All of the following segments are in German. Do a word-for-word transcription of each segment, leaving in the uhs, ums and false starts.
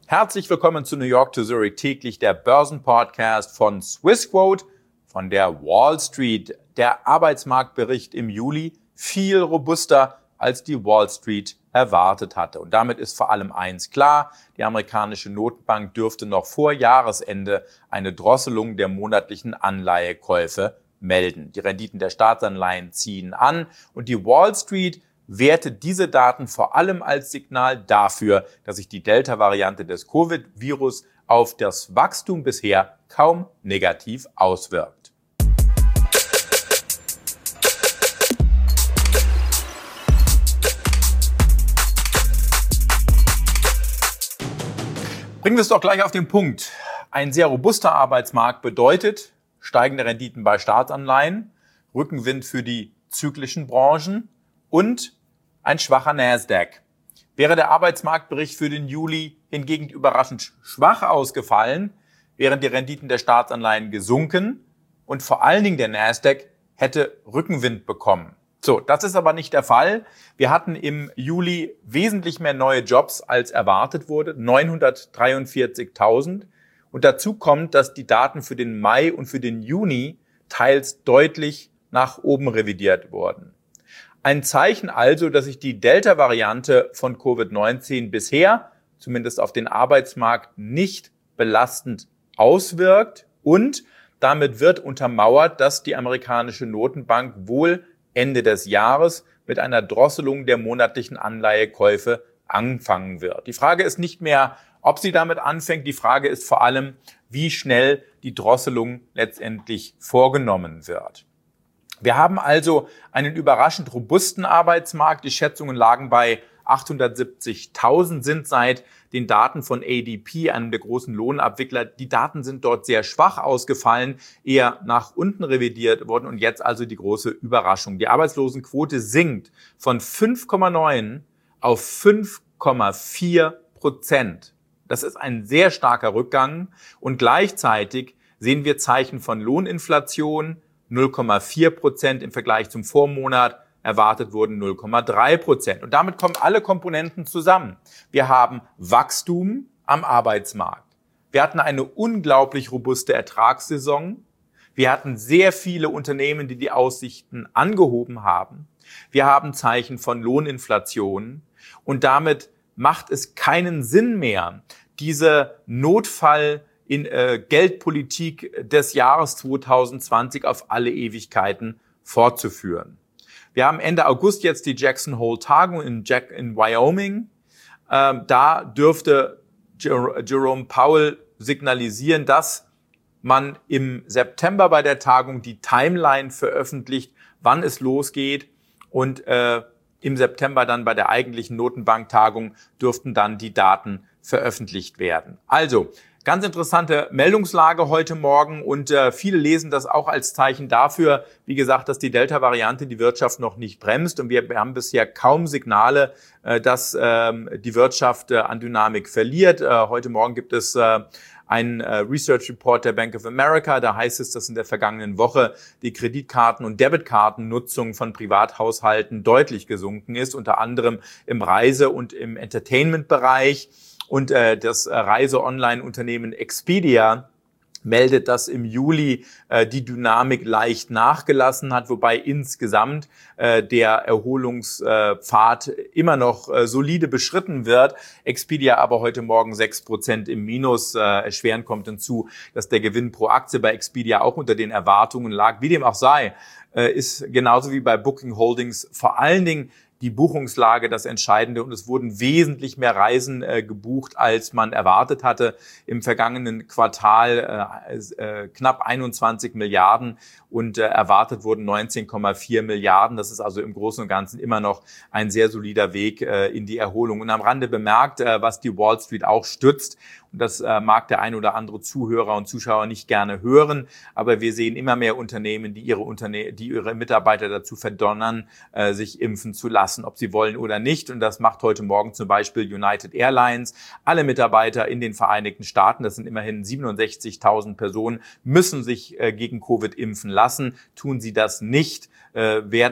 Herzlich willkommen zu New York to Zurich täglich, der Börsenpodcast von Swissquote, von der Wall Street. Der Arbeitsmarktbericht im Juli viel robuster, als die Wall Street erwartet hatte. Und damit ist vor allem eins klar: Die amerikanische Notenbank dürfte noch vor Jahresende eine Drosselung der monatlichen Anleihekäufe melden. Die Renditen der Staatsanleihen ziehen an und die Wall Street wertet diese Daten vor allem als Signal dafür, dass sich die Delta-Variante des Covid-Virus auf das Wachstum bisher kaum negativ auswirkt. Bringen wir es doch gleich auf den Punkt. Ein sehr robuster Arbeitsmarkt bedeutet steigende Renditen bei Staatsanleihen, Rückenwind für die zyklischen Branchen und ein schwacher Nasdaq. Wäre der Arbeitsmarktbericht für den Juli hingegen überraschend schwach ausgefallen, wären die Renditen der Staatsanleihen gesunken und vor allen Dingen der Nasdaq hätte Rückenwind bekommen. So, das ist aber nicht der Fall. Wir hatten im Juli wesentlich mehr neue Jobs als erwartet wurde, neunhundertdreiundvierzigtausend. Und dazu kommt, dass die Daten für den Mai und für den Juni teils deutlich nach oben revidiert wurden. Ein Zeichen also, dass sich die Delta-Variante von Covid neunzehn bisher, zumindest auf den Arbeitsmarkt, nicht belastend auswirkt. Und damit wird untermauert, dass die amerikanische Notenbank wohl Ende des Jahres mit einer Drosselung der monatlichen Anleihekäufe anfangen wird. Die Frage ist nicht mehr, ob sie damit anfängt. Die Frage ist vor allem, wie schnell die Drosselung letztendlich vorgenommen wird. Wir haben also einen überraschend robusten Arbeitsmarkt. Die Schätzungen lagen bei achthundertsiebzigtausend, sind seit den Daten von A D P, einem der großen Lohnabwickler, die Daten sind dort sehr schwach ausgefallen, eher nach unten revidiert worden und jetzt also die große Überraschung. Die Arbeitslosenquote sinkt von fünf Komma neun auf fünf Komma vier Prozent. Das ist ein sehr starker Rückgang und gleichzeitig sehen wir Zeichen von Lohninflation, null Komma vier Prozent im Vergleich zum Vormonat, erwartet wurden null Komma drei Prozent. Und damit kommen alle Komponenten zusammen. Wir haben Wachstum am Arbeitsmarkt. Wir hatten eine unglaublich robuste Ertragssaison. Wir hatten sehr viele Unternehmen, die die Aussichten angehoben haben. Wir haben Zeichen von Lohninflation. Und damit macht es keinen Sinn mehr, diese Notfall in äh, Geldpolitik des Jahres zweitausendzwanzig auf alle Ewigkeiten fortzuführen. Wir haben Ende August jetzt die Jackson Hole-Tagung in, Jack, in Wyoming. Ähm, da dürfte Jer- Jerome Powell signalisieren, dass man im September bei der Tagung die Timeline veröffentlicht, wann es losgeht. Und äh, im September dann bei der eigentlichen Notenbanktagung dürften dann die Daten veröffentlicht werden. Also, ganz interessante Meldungslage heute Morgen und äh, viele lesen das auch als Zeichen dafür, wie gesagt, dass die Delta-Variante die Wirtschaft noch nicht bremst und wir, wir haben bisher kaum Signale, äh, dass ähm, die Wirtschaft äh, an Dynamik verliert. Äh, heute Morgen gibt es äh, einen äh, Research Report der Bank of America, da heißt es, dass in der vergangenen Woche die Kreditkarten- und Debitkartennutzung von Privathaushalten deutlich gesunken ist, unter anderem im Reise- und im Entertainment-Bereich. Und äh, das äh, Reise-Online-Unternehmen Expedia meldet, dass im Juli äh, die Dynamik leicht nachgelassen hat, wobei insgesamt äh, der Erholungspfad äh, immer noch äh, solide beschritten wird. Expedia aber heute Morgen sechs Prozent im Minus. Äh, erschwerend kommt hinzu, dass der Gewinn pro Aktie bei Expedia auch unter den Erwartungen lag. Wie dem auch sei, äh, ist genauso wie bei Booking Holdings vor allen Dingen die Buchungslage das Entscheidende und es wurden wesentlich mehr Reisen äh, gebucht, als man erwartet hatte. Im vergangenen Quartal äh, äh, knapp einundzwanzig Milliarden und äh, erwartet wurden neunzehn Komma vier Milliarden. Das ist also im Großen und Ganzen immer noch ein sehr solider Weg äh, in die Erholung. Und am Rande bemerkt, äh, was die Wall Street auch stützt, und das äh, mag der ein oder andere Zuhörer und Zuschauer nicht gerne hören, aber wir sehen immer mehr Unternehmen, die ihre Unterne- die ihre Mitarbeiter dazu verdonnern, äh, sich impfen zu lassen, ob sie wollen oder nicht. Und das macht heute Morgen zum Beispiel United Airlines. Alle Mitarbeiter in den Vereinigten Staaten, das sind immerhin siebenundsechzigtausend Personen, müssen sich äh, gegen Covid impfen lassen. Tun sie das nicht, äh, werden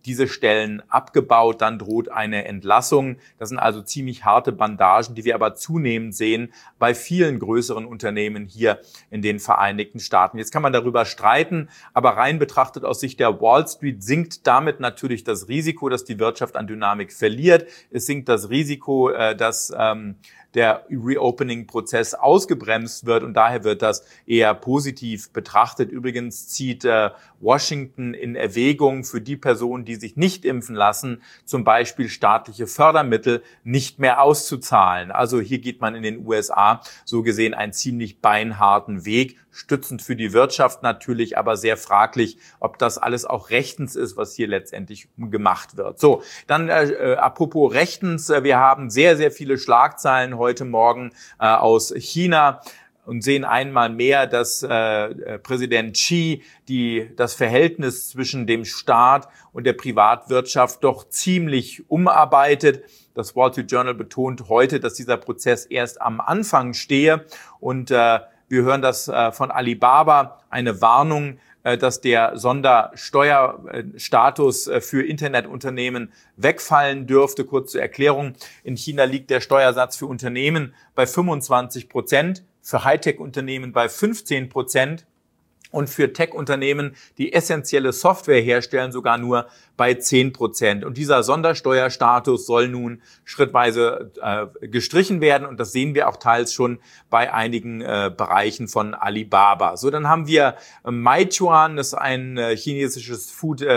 diese Stellen abgebaut, dann droht eine Entlassung. Das sind also ziemlich harte Bandagen, die wir aber zunehmend sehen bei vielen größeren Unternehmen hier in den Vereinigten Staaten. Jetzt kann man darüber streiten, aber rein betrachtet aus Sicht der Wall Street sinkt damit natürlich das Risiko, dass die Wirtschaft an Dynamik verliert. Es sinkt das Risiko, dass ähm, der Reopening-Prozess ausgebremst wird und daher wird das eher positiv betrachtet. Übrigens zieht äh, Washington in Erwägung für die Personen, die sich nicht impfen lassen, zum Beispiel staatliche Fördermittel nicht mehr auszuzahlen. Also hier geht man in den U S A so gesehen einen ziemlich beinharten Weg, stützend für die Wirtschaft natürlich, aber sehr fraglich, ob das alles auch rechtens ist, was hier letztendlich gemacht wird. So, dann äh, apropos rechtens, äh, wir haben sehr, sehr viele Schlagzeilen heute Morgen äh, aus China und sehen einmal mehr, dass äh, Präsident Xi die das Verhältnis zwischen dem Staat und der Privatwirtschaft doch ziemlich umarbeitet. Das Wall Street Journal betont heute, dass dieser Prozess erst am Anfang stehe und äh, wir hören das äh, von Alibaba, eine Warnung, äh, dass der Sondersteuerstatus äh, für Internetunternehmen wegfallen dürfte. Kurz zur Erklärung. In China liegt der Steuersatz für Unternehmen bei fünfundzwanzig Prozent, für Hightech-Unternehmen bei fünfzehn Prozent. Und für Tech-Unternehmen, die essentielle Software herstellen, sogar nur bei zehn Prozent. Und dieser Sondersteuerstatus soll nun schrittweise äh, gestrichen werden. Und das sehen wir auch teils schon bei einigen äh, Bereichen von Alibaba. So, dann haben wir äh, Meituan, das ist ein äh, chinesisches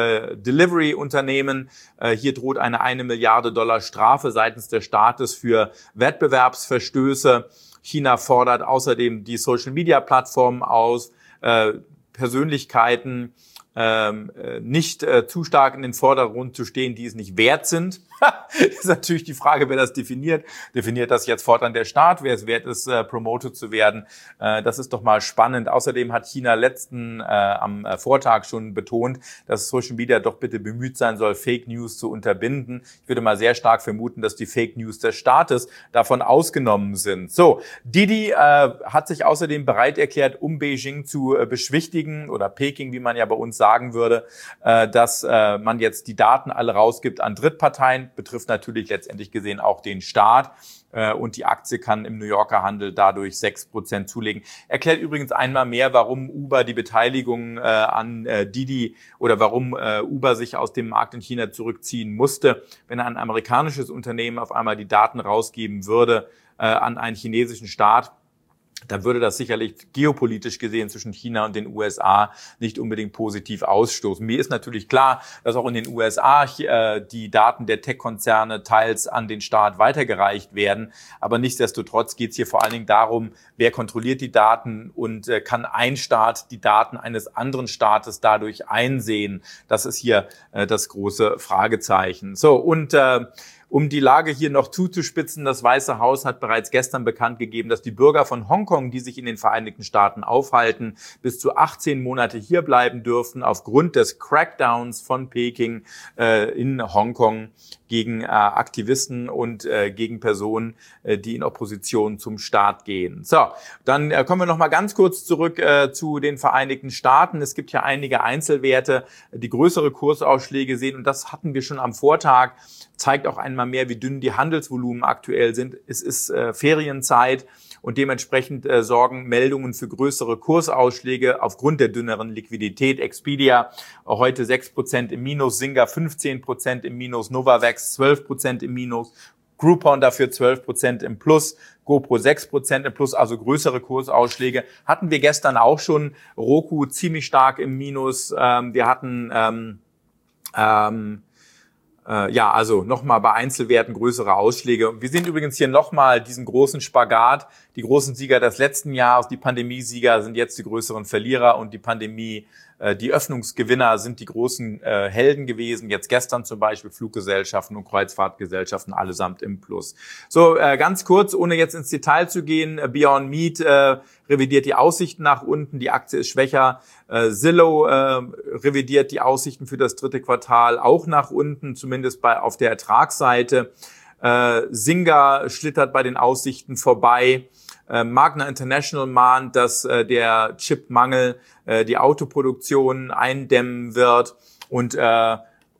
Food-Delivery-Unternehmen. Äh, hier droht eine eine Milliarde Dollar Strafe seitens des Staates für Wettbewerbsverstöße. China fordert außerdem die Social-Media-Plattformen aus, Äh, Persönlichkeiten ähm, nicht äh, zu stark in den Vordergrund zu stehen, die es nicht wert sind. Das ist natürlich die Frage, wer das definiert. Definiert das jetzt fortan der Staat, wer es wert ist, äh, promoted zu werden? Äh, das ist doch mal spannend. Außerdem hat China letzten äh, am äh, Vortag schon betont, dass Social Media doch bitte bemüht sein soll, Fake News zu unterbinden. Ich würde mal sehr stark vermuten, dass die Fake News des Staates davon ausgenommen sind. So, Didi äh, hat sich außerdem bereit erklärt, um Beijing zu äh, beschwichtigen oder Peking, wie man ja bei uns sagen würde, äh, dass äh, man jetzt die Daten alle rausgibt an Drittparteien. Betrifft natürlich letztendlich gesehen auch den Staat. Und die Aktie kann im New Yorker Handel dadurch sechs Prozent zulegen. Erklärt übrigens einmal mehr, warum Uber die Beteiligung an Didi oder warum Uber sich aus dem Markt in China zurückziehen musste. Wenn ein amerikanisches Unternehmen auf einmal die Daten rausgeben würde an einen chinesischen Staat, dann würde das sicherlich geopolitisch gesehen zwischen China und den U S A nicht unbedingt positiv ausstoßen. Mir ist natürlich klar, dass auch in den U S A äh, die Daten der Tech-Konzerne teils an den Staat weitergereicht werden. Aber nichtsdestotrotz geht es hier vor allen Dingen darum, wer kontrolliert die Daten und äh, kann ein Staat die Daten eines anderen Staates dadurch einsehen. Das ist hier äh, das große Fragezeichen. So, und äh, um die Lage hier noch zuzuspitzen, das Weiße Haus hat bereits gestern bekannt gegeben, dass die Bürger von Hongkong, die sich in den Vereinigten Staaten aufhalten, bis zu achtzehn Monate hier bleiben dürfen, aufgrund des Crackdowns von Peking äh, in Hongkong gegen äh, Aktivisten und äh, gegen Personen, äh, die in Opposition zum Staat gehen. So, dann äh, kommen wir noch mal ganz kurz zurück äh, zu den Vereinigten Staaten. Es gibt ja einige Einzelwerte, die größere Kursausschläge sehen und das hatten wir schon am Vortag. Zeigt auch einmal mehr, wie dünn die Handelsvolumen aktuell sind. Es ist äh, Ferienzeit und dementsprechend äh, sorgen Meldungen für größere Kursausschläge aufgrund der dünneren Liquidität. Expedia heute sechs Prozent im Minus, Zynga fünfzehn Prozent im Minus, Novavax zwölf Prozent im Minus, Groupon dafür zwölf Prozent im Plus, GoPro sechs Prozent im Plus, also größere Kursausschläge. Hatten wir gestern auch schon. Roku ziemlich stark im Minus. Ähm, wir hatten ähm, ähm, Ja, also nochmal bei Einzelwerten größere Ausschläge. Wir sehen übrigens hier nochmal diesen großen Spagat. Die großen Sieger des letzten Jahres, die Pandemiesieger, sind jetzt die größeren Verlierer und die Pandemie, äh, die Öffnungsgewinner sind die großen äh, Helden gewesen. Jetzt gestern zum Beispiel Fluggesellschaften und Kreuzfahrtgesellschaften allesamt im Plus. So, äh, ganz kurz, ohne jetzt ins Detail zu gehen, Beyond Meat äh, revidiert die Aussichten nach unten, die Aktie ist schwächer. Äh, Zillow äh, revidiert die Aussichten für das dritte Quartal auch nach unten, zumindest bei auf der Ertragsseite. Äh, Zynga schlittert bei den Aussichten vorbei. Äh, Magna International mahnt, dass äh, der Chipmangel äh, die Autoproduktion eindämmen wird und äh,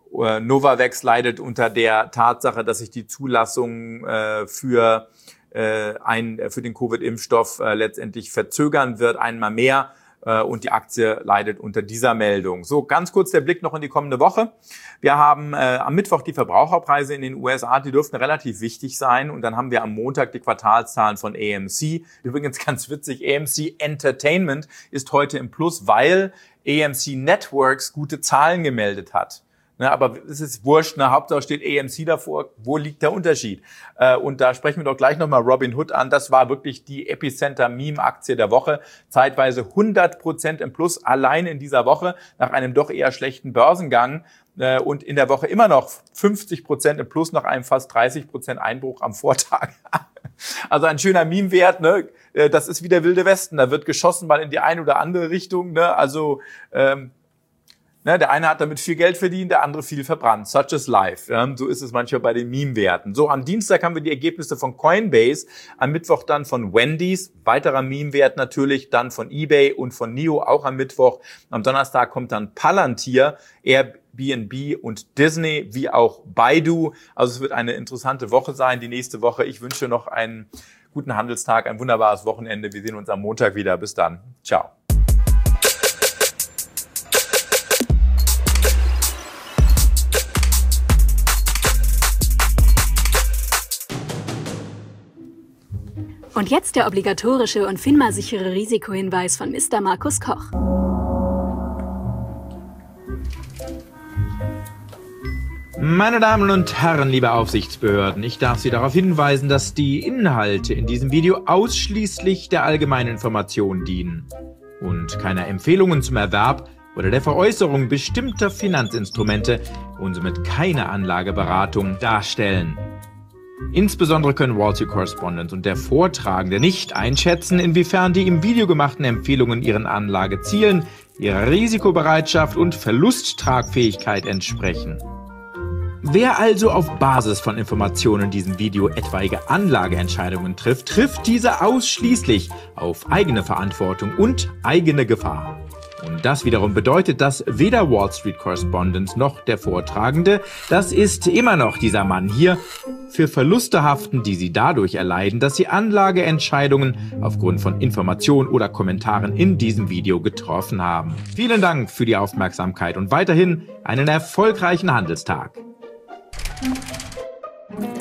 Äh, Novavax leidet unter der Tatsache, dass sich die Zulassung äh, für, äh, ein, für den Covid-Impfstoff äh, letztendlich verzögern wird, einmal mehr. Und die Aktie leidet unter dieser Meldung. So, ganz kurz der Blick noch in die kommende Woche. Wir haben äh, am Mittwoch die Verbraucherpreise in den U S A, die dürften relativ wichtig sein. Und dann haben wir am Montag die Quartalszahlen von A M C. Übrigens ganz witzig, A M C Entertainment ist heute im Plus, weil A M C Networks gute Zahlen gemeldet hat. Ne, aber es ist wurscht, ne, Hauptsache steht A M C davor. Wo liegt der Unterschied? Äh, und da sprechen wir doch gleich nochmal Robinhood an. Das war wirklich die Epicenter-Meme-Aktie der Woche. Zeitweise hundert Prozent im Plus allein in dieser Woche nach einem doch eher schlechten Börsengang. Äh, und in der Woche immer noch fünfzig Prozent im Plus nach einem fast dreißig Prozent Einbruch am Vortag. Also ein schöner Meme-Wert, ne? Äh, das ist wie der Wilde Westen. Da wird geschossen mal in die eine oder andere Richtung, ne? Also, ähm, Ne, der eine hat damit viel Geld verdient, der andere viel verbrannt. Such is life. Ja, so ist es manchmal bei den Meme-Werten. So, am Dienstag haben wir die Ergebnisse von Coinbase, am Mittwoch dann von Wendy's, weiterer Meme-Wert natürlich, dann von eBay und von N I O auch am Mittwoch. Am Donnerstag kommt dann Palantir, Airbnb und Disney, wie auch Baidu. Also es wird eine interessante Woche sein, die nächste Woche. Ich wünsche noch einen guten Handelstag, ein wunderbares Wochenende. Wir sehen uns am Montag wieder. Bis dann. Ciao. Und jetzt der obligatorische und FINMA-sichere Risikohinweis von Mister Markus Koch. Meine Damen und Herren, liebe Aufsichtsbehörden, ich darf Sie darauf hinweisen, dass die Inhalte in diesem Video ausschließlich der allgemeinen Information dienen und keine Empfehlungen zum Erwerb oder der Veräußerung bestimmter Finanzinstrumente und somit keine Anlageberatung darstellen. Insbesondere können Wall Street Correspondent und der Vortragende nicht einschätzen, inwiefern die im Video gemachten Empfehlungen ihren Anlagezielen, ihrer Risikobereitschaft und Verlusttragfähigkeit entsprechen. Wer also auf Basis von Informationen in diesem Video etwaige Anlageentscheidungen trifft, trifft diese ausschließlich auf eigene Verantwortung und eigene Gefahr. Und das wiederum bedeutet, dass weder Wall Street Correspondent noch der Vortragende, das ist immer noch dieser Mann hier, für Verluste haften, die sie dadurch erleiden, dass sie Anlageentscheidungen aufgrund von Informationen oder Kommentaren in diesem Video getroffen haben. Vielen Dank für die Aufmerksamkeit und weiterhin einen erfolgreichen Handelstag.